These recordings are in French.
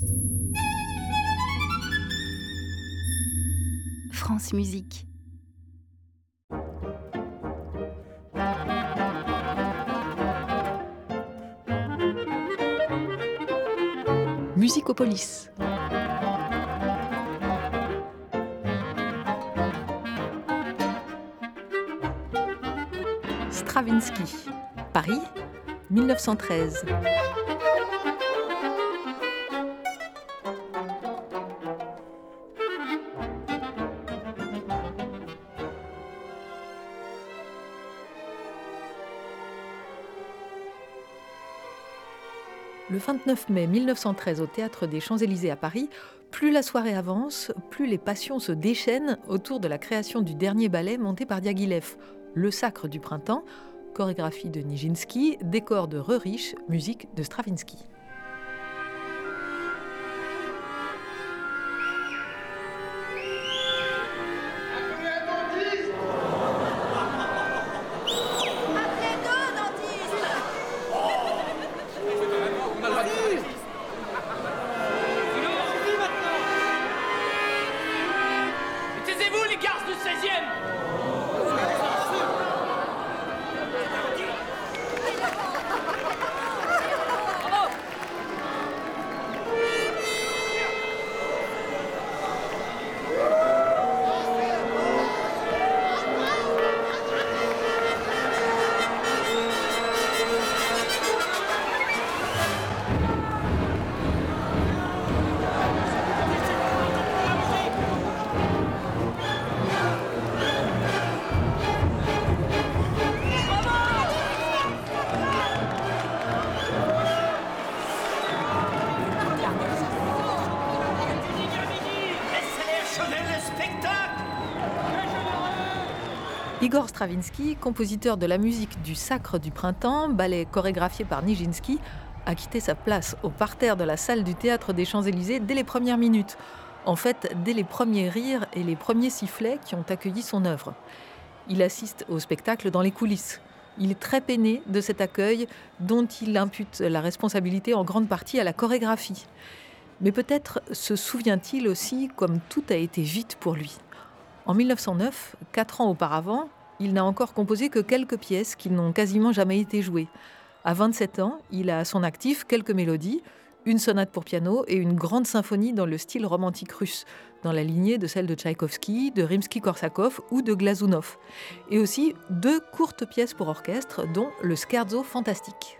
France Musique. Musicopolis. Stravinsky, Paris, 1913. Le 29 mai 1913 au Théâtre des Champs-Élysées à Paris, plus la soirée avance, plus les passions se déchaînent autour de la création du dernier ballet monté par Diaghilev, Le Sacre du Printemps, chorégraphie de Nijinsky, décor de Röhrisch, musique de Stravinsky. Igor Stravinsky, compositeur de la musique du Sacre du Printemps, ballet chorégraphié par Nijinsky, a quitté sa place au parterre de la salle du Théâtre des Champs-Élysées dès les premières minutes. En fait, dès les premiers rires et les premiers sifflets qui ont accueilli son œuvre. Il assiste au spectacle dans les coulisses. Il est très peiné de cet accueil dont il impute la responsabilité en grande partie à la chorégraphie. Mais peut-être se souvient-il aussi comme tout a été vite pour lui. En 1909, 4 ans auparavant, il n'a encore composé que quelques pièces qui n'ont quasiment jamais été jouées. À 27 ans, il a à son actif quelques mélodies, une sonate pour piano et une grande symphonie dans le style romantique russe, dans la lignée de celle de Tchaïkovski, de Rimsky-Korsakov ou de Glazunov. Et aussi 2 courtes pièces pour orchestre, dont le Scherzo fantastique.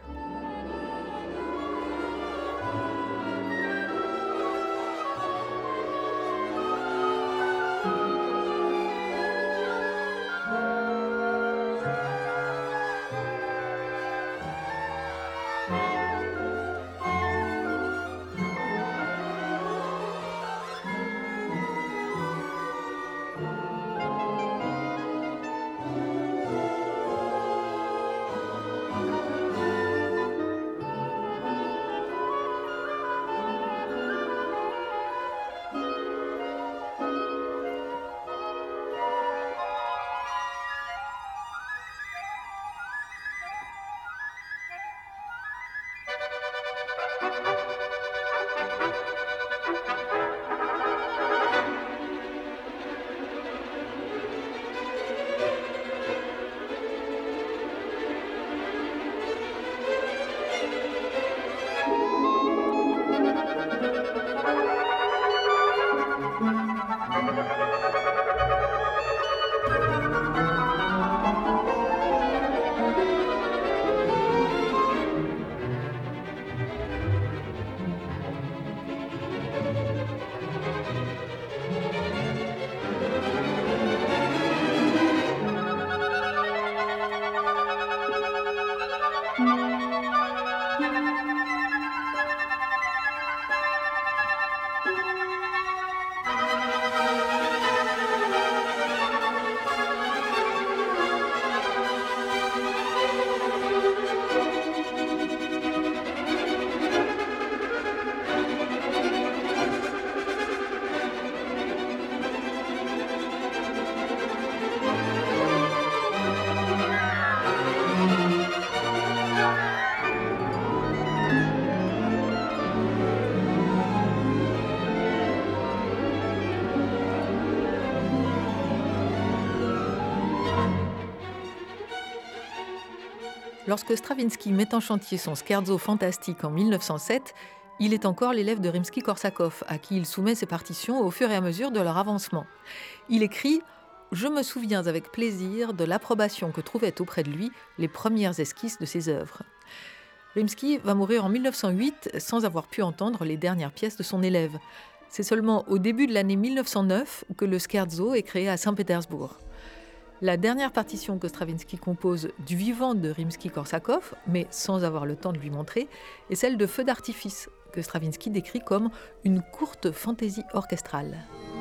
Lorsque Stravinsky met en chantier son scherzo fantastique en 1907, il est encore l'élève de Rimsky-Korsakov, à qui il soumet ses partitions au fur et à mesure de leur avancement. Il écrit « Je me souviens avec plaisir de l'approbation que trouvaient auprès de lui les premières esquisses de ses œuvres ». Rimsky va mourir en 1908 sans avoir pu entendre les dernières pièces de son élève. C'est seulement au début de l'année 1909 que le scherzo est créé à Saint-Pétersbourg. La dernière partition que Stravinsky compose du vivant de Rimsky-Korsakov, mais sans avoir le temps de lui montrer, est celle de Feux d'artifice, que Stravinsky décrit comme une courte fantaisie orchestrale.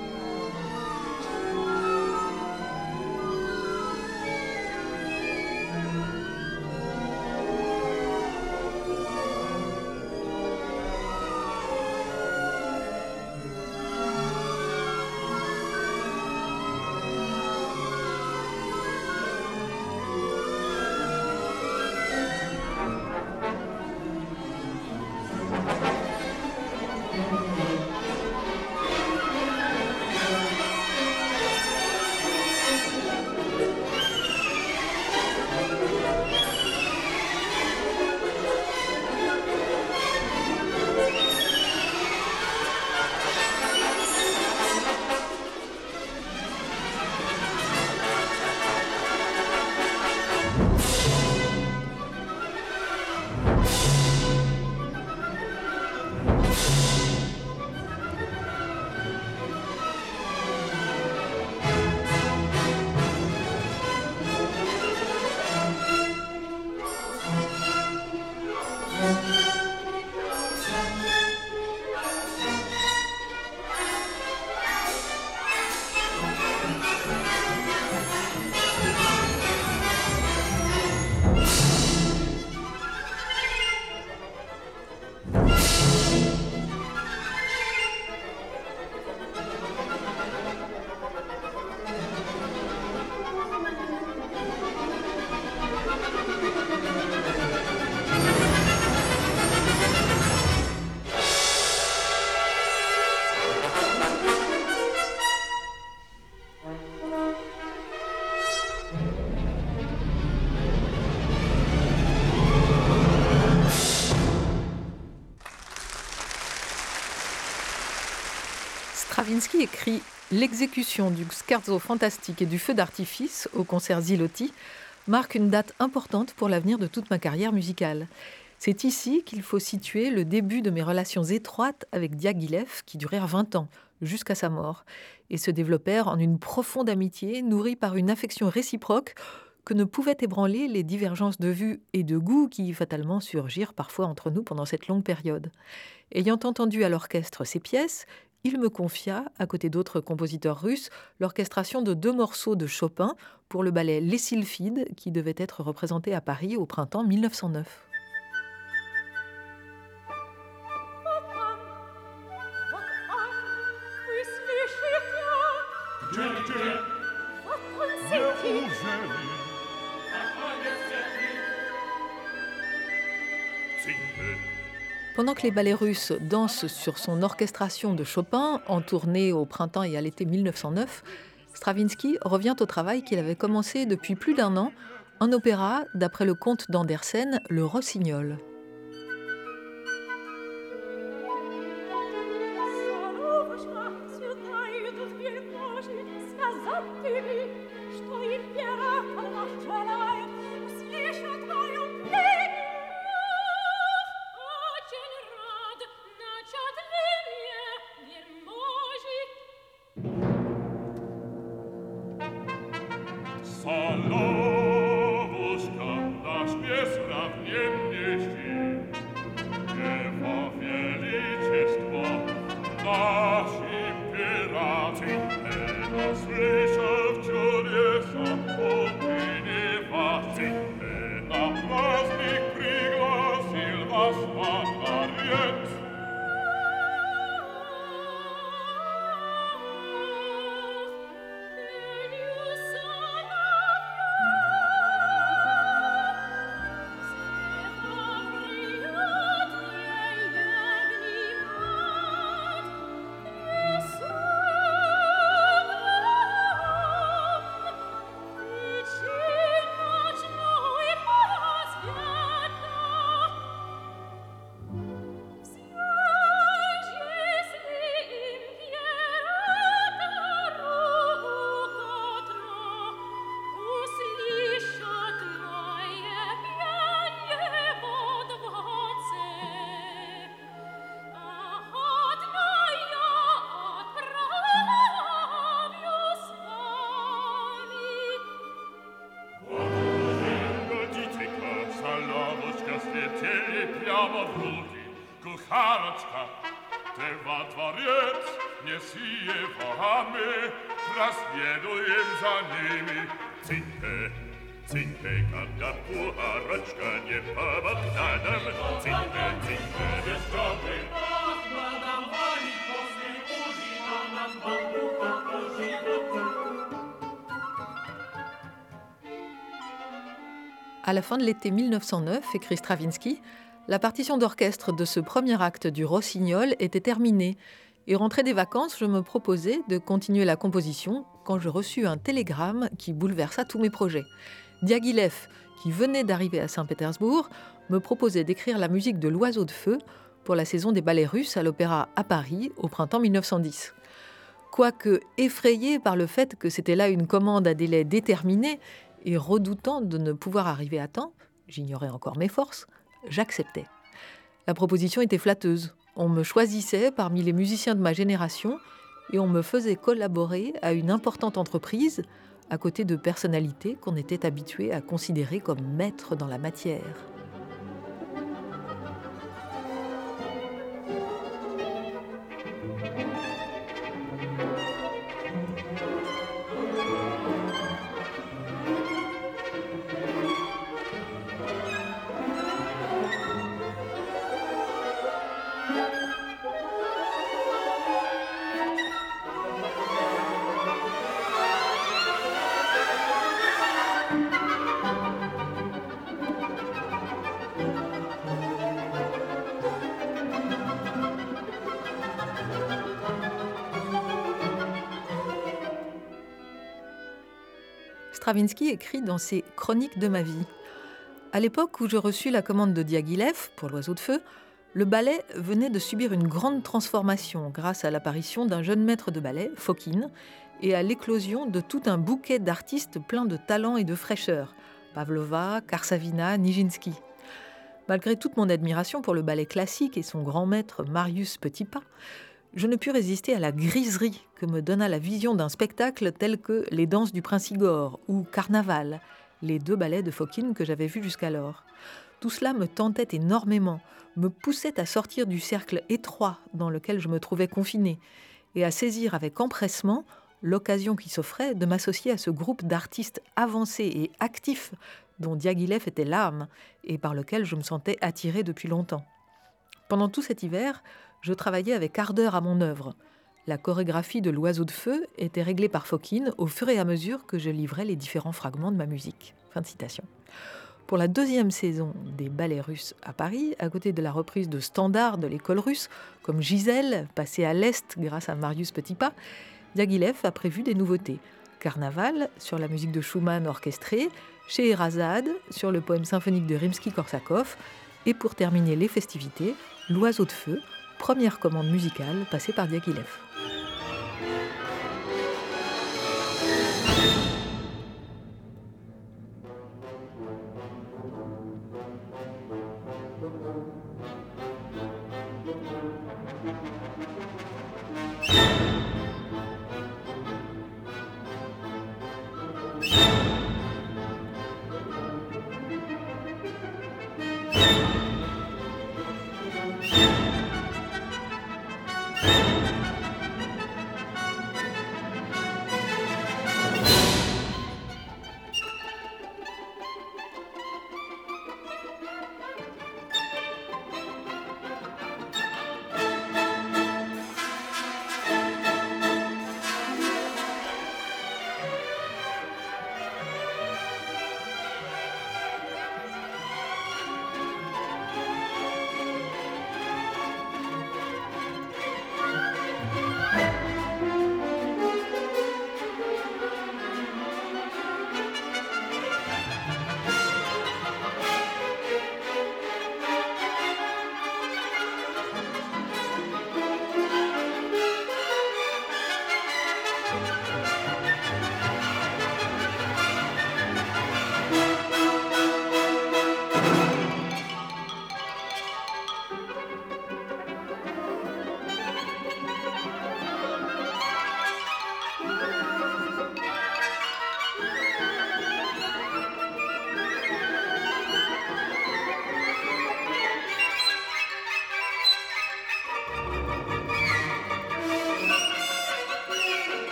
Stravinsky écrit l'exécution du scherzo fantastique et du feu d'artifice au concert Zilotti marque une date importante pour l'avenir de toute ma carrière musicale. C'est ici qu'il faut situer le début de mes relations étroites avec Diaghilev, qui durèrent 20 ans, jusqu'à sa mort, et se développèrent en une profonde amitié nourrie par une affection réciproque que ne pouvaient ébranler les divergences de vues et de goûts qui fatalement surgirent parfois entre nous pendant cette longue période. Ayant entendu à l'orchestre ces pièces, il me confia, à côté d'autres compositeurs russes, l'orchestration de 2 morceaux de Chopin pour le ballet Les Sylphides, qui devait être représenté à Paris au printemps 1909. Pendant que les ballets russes dansent sur son orchestration de Chopin, en tournée au printemps et à l'été 1909, Stravinsky revient au travail qu'il avait commencé depuis plus d'1 an, un opéra d'après le conte d'Andersen, Le Rossignol. Śpiewa dworzec, nie sije wołamy, rozbiedujem za nimi. Cinkę, cinkę, kada puchareczka, nie pomóc nam. Cinkę, cinkę, jest dobry. Ach, madam wali, pozwól, używa nam bambuka, używa. À la fin de l'été 1909, écrit Stravinsky, la partition d'orchestre de ce premier acte du Rossignol était terminée. Et rentré des vacances, je me proposais de continuer la composition quand je reçus un télégramme qui bouleversa tous mes projets. Diaghilev, qui venait d'arriver à Saint-Pétersbourg, me proposait d'écrire la musique de l'Oiseau de feu pour la saison des ballets russes à l'Opéra à Paris au printemps 1910. Quoique effrayé par le fait que c'était là une commande à délai déterminé et redoutant de ne pouvoir arriver à temps, j'ignorais encore mes forces, j'acceptais. La proposition était flatteuse. On me choisissait parmi les musiciens de ma génération et on me faisait collaborer à une importante entreprise à côté de personnalités qu'on était habitué à considérer comme maîtres dans la matière. Stravinsky écrit dans ses « Chroniques de ma vie ». À l'époque où je reçus la commande de Diaghilev pour l'Oiseau de feu, le ballet venait de subir une grande transformation grâce à l'apparition d'un jeune maître de ballet, Fokine, et à l'éclosion de tout un bouquet d'artistes pleins de talent et de fraîcheur, Pavlova, Karsavina, Nijinsky. Malgré toute mon admiration pour le ballet classique et son grand maître Marius Petipa, je ne pus résister à la griserie que me donna la vision d'un spectacle tel que Les Danses du Prince Igor ou Carnaval, les deux ballets de Fokine que j'avais vus jusqu'alors. Tout cela me tentait énormément, me poussait à sortir du cercle étroit dans lequel je me trouvais confinée et à saisir avec empressement l'occasion qui s'offrait de m'associer à ce groupe d'artistes avancés et actifs dont Diaghilev était l'âme et par lequel je me sentais attirée depuis longtemps. Pendant tout cet hiver, je travaillais avec ardeur à mon œuvre. La chorégraphie de l'Oiseau de feu était réglée par Fokine au fur et à mesure que je livrais les différents fragments de ma musique. Fin de citation. Pour la deuxième saison des ballets russes à Paris, à côté de la reprise de standards de l'école russe, comme Gisèle, passée à l'Est grâce à Marius Petipa, Diaghilev a prévu des nouveautés. Carnaval, sur la musique de Schumann orchestrée, Scheherazade, sur le poème symphonique de Rimsky-Korsakov, et pour terminer les festivités, l'Oiseau de feu, première commande musicale passée par Diaghilev.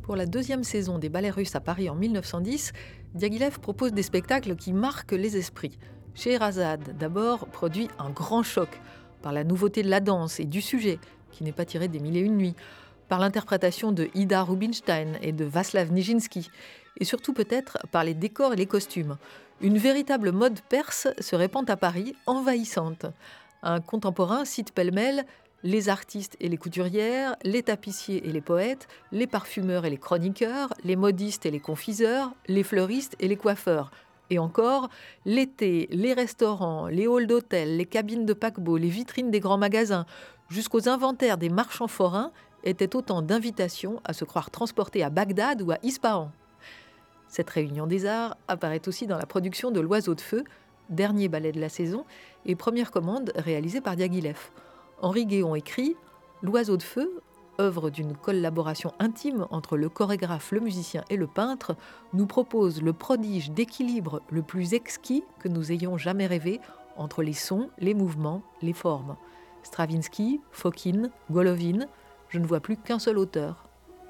Pour la deuxième saison des Ballets Russes à Paris en 1910, Diaghilev propose des spectacles qui marquent les esprits. Scheherazade, d'abord, produit un grand choc par la nouveauté de la danse et du sujet, qui n'est pas tiré des Mille et une nuits, par l'interprétation de Ida Rubinstein et de Václav Nijinsky, et surtout peut-être par les décors et les costumes. Une véritable mode perse se répand à Paris, envahissante. Un contemporain cite pêle-mêle les artistes et les couturières, les tapissiers et les poètes, les parfumeurs et les chroniqueurs, les modistes et les confiseurs, les fleuristes et les coiffeurs. Et encore, l'été, les restaurants, les halls d'hôtel, les cabines de paquebots, les vitrines des grands magasins, jusqu'aux inventaires des marchands forains, étaient autant d'invitations à se croire transportés à Bagdad ou à Ispahan. Cette réunion des arts apparaît aussi dans la production de L'Oiseau de Feu, dernier ballet de la saison, et première commande réalisée par Diaghilev. Henri Guéon écrit « L'Oiseau de Feu », œuvre d'une collaboration intime entre le chorégraphe, le musicien et le peintre, nous propose le prodige d'équilibre le plus exquis que nous ayons jamais rêvé entre les sons, les mouvements, les formes. Stravinsky, Fokine, Golovin, je ne vois plus qu'un seul auteur.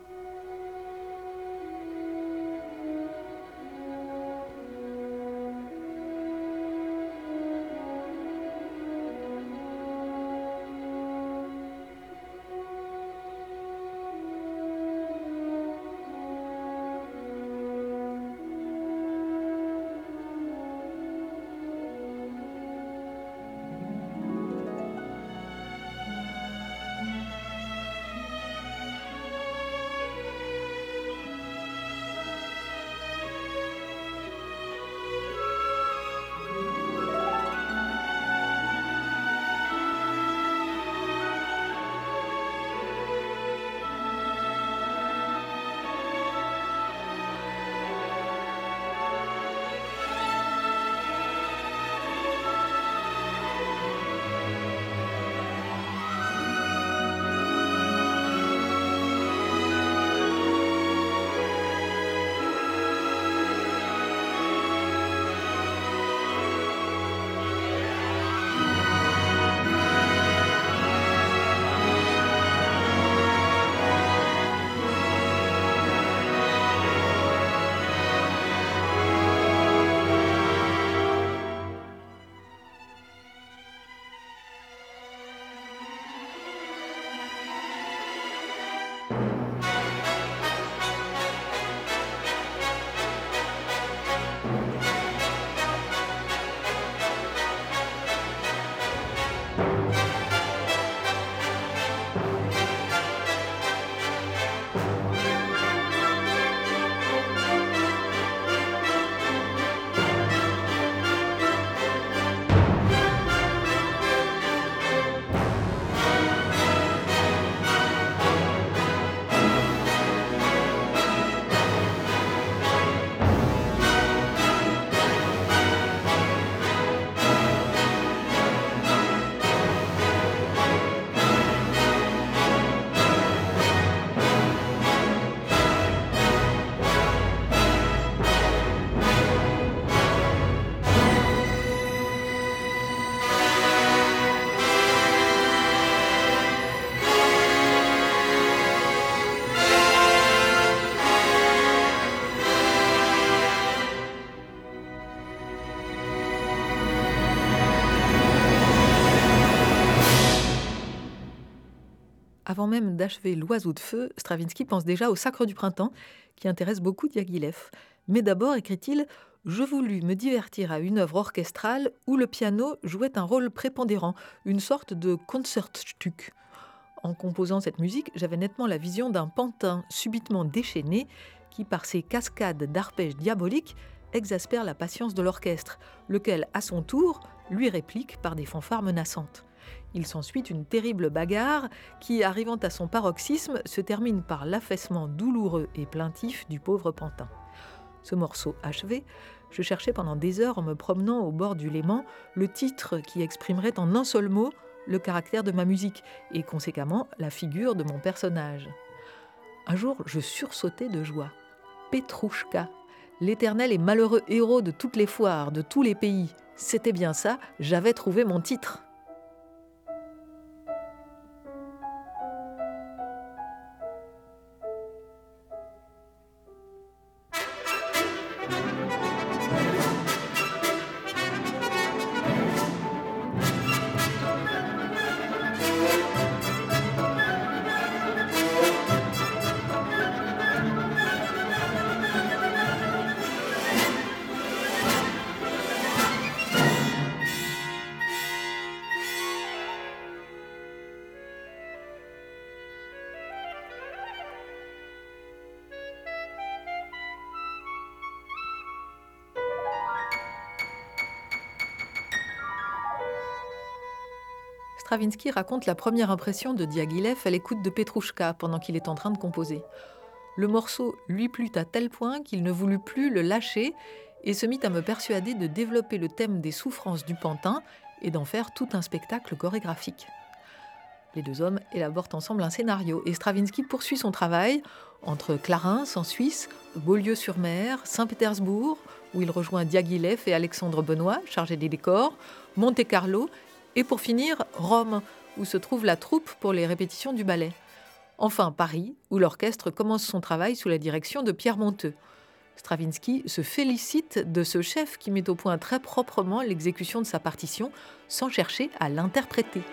Avant même d'achever L'Oiseau de Feu, Stravinsky pense déjà au Sacre du printemps, qui intéresse beaucoup Diaghilev. Mais d'abord, écrit-il, « Je voulus me divertir à une œuvre orchestrale où le piano jouait un rôle prépondérant, une sorte de Concertstück. En composant cette musique, j'avais nettement la vision d'un pantin subitement déchaîné qui, par ses cascades d'arpèges diaboliques, exaspère la patience de l'orchestre, lequel, à son tour, lui réplique par des fanfares menaçantes. Il s'ensuit une terrible bagarre qui, arrivant à son paroxysme, se termine par l'affaissement douloureux et plaintif du pauvre pantin. Ce morceau achevé, je cherchais pendant des heures en me promenant au bord du Léman le titre qui exprimerait en un seul mot le caractère de ma musique et conséquemment la figure de mon personnage. Un jour, je sursautai de joie. Petrouchka, l'éternel et malheureux héros de toutes les foires, de tous les pays. C'était bien ça, j'avais trouvé mon titre. Stravinsky raconte la première impression de Diaghilev à l'écoute de Petrouchka pendant qu'il est en train de composer. Le morceau lui plut à tel point qu'il ne voulut plus le lâcher et se mit à me persuader de développer le thème des souffrances du pantin et d'en faire tout un spectacle chorégraphique. Les deux hommes élaborent ensemble un scénario et Stravinsky poursuit son travail entre Clarins en Suisse, Beaulieu-sur-Mer, Saint-Pétersbourg, où il rejoint Diaghilev et Alexandre Benoît, chargés des décors, Monte-Carlo et pour finir Rome, où se trouve la troupe pour les répétitions du ballet. Enfin Paris, où l'orchestre commence son travail sous la direction de Pierre Monteux. Stravinsky se félicite de ce chef qui met au point très proprement l'exécution de sa partition sans chercher à l'interpréter.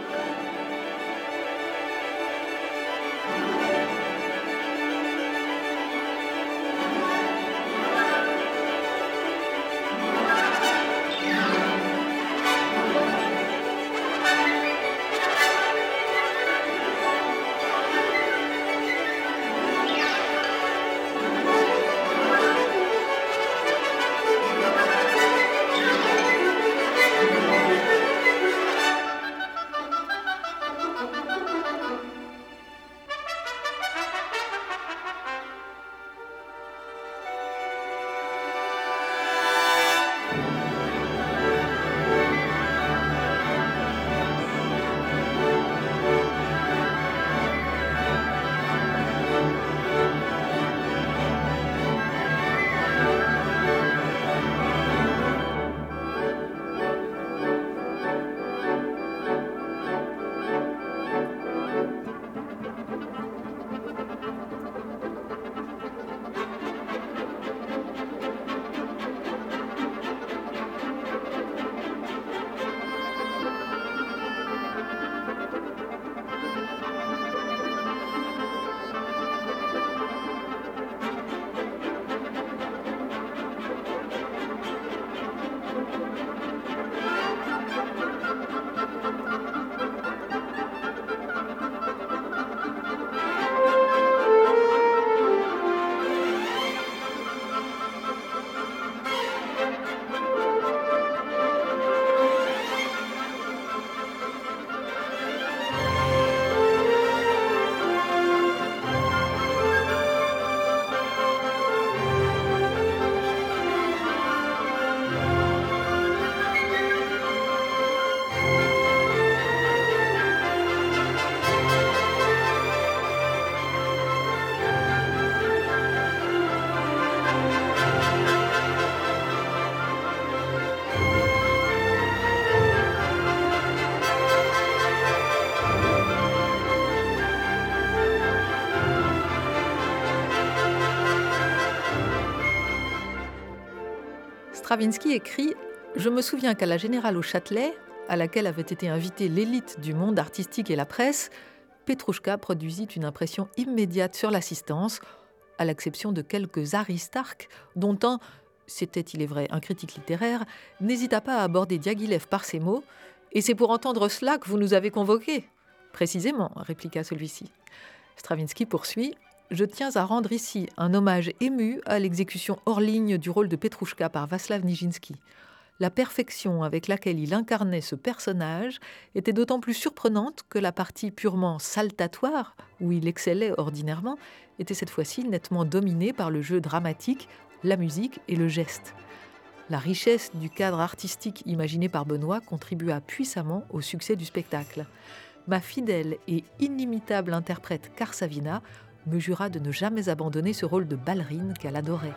Stravinsky écrit « Je me souviens qu'à la Générale au Châtelet, à laquelle avait été invitée l'élite du monde artistique et la presse, Petrouchka produisit une impression immédiate sur l'assistance, à l'exception de quelques aristarques, dont un, c'était il est vrai un critique littéraire, n'hésita pas à aborder Diaghilev par ces mots « Et c'est pour entendre cela que vous nous avez convoqués ?» « Précisément, répliqua celui-ci. Stravinsky poursuit « Je tiens à rendre ici un hommage ému à l'exécution hors ligne du rôle de Petrouchka par Václav Nijinsky. La perfection avec laquelle il incarnait ce personnage était d'autant plus surprenante que la partie purement saltatoire, où il excellait ordinairement, était cette fois-ci nettement dominée par le jeu dramatique, la musique et le geste. La richesse du cadre artistique imaginé par Benoît contribua puissamment au succès du spectacle. Ma fidèle et inimitable interprète Karsavina me jura de ne jamais abandonner ce rôle de ballerine qu'elle adorait.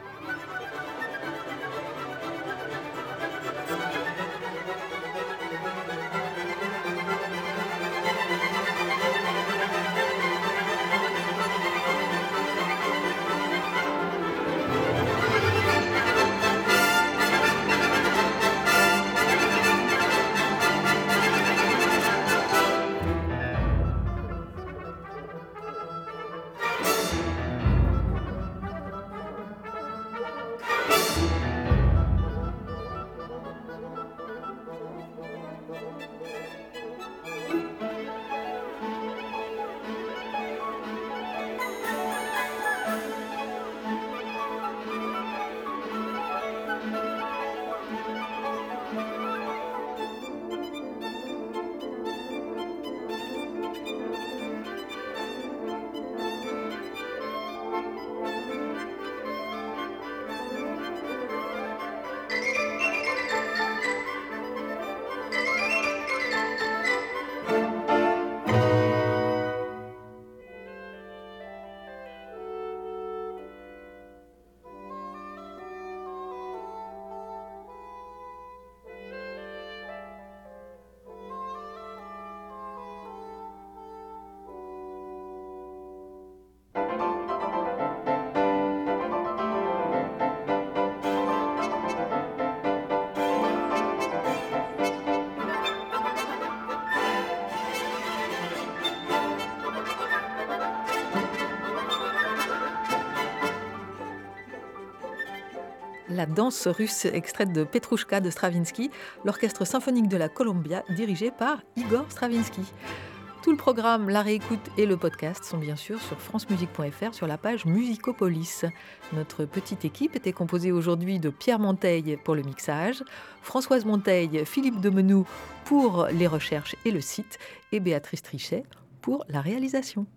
La danse russe extraite de Petrouchka de Stravinsky, l'orchestre symphonique de la Columbia dirigé par Igor Stravinsky. Tout le programme, la réécoute et le podcast sont bien sûr sur francemusique.fr sur la page Musicopolis. Notre petite équipe était composée aujourd'hui de Pierre Monteil pour le mixage, Françoise Monteil, Philippe Demenoux pour les recherches et le site et Béatrice Trichet pour la réalisation.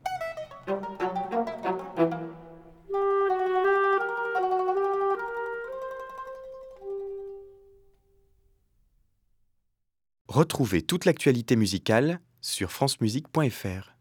Retrouvez toute l'actualité musicale sur francemusique.fr.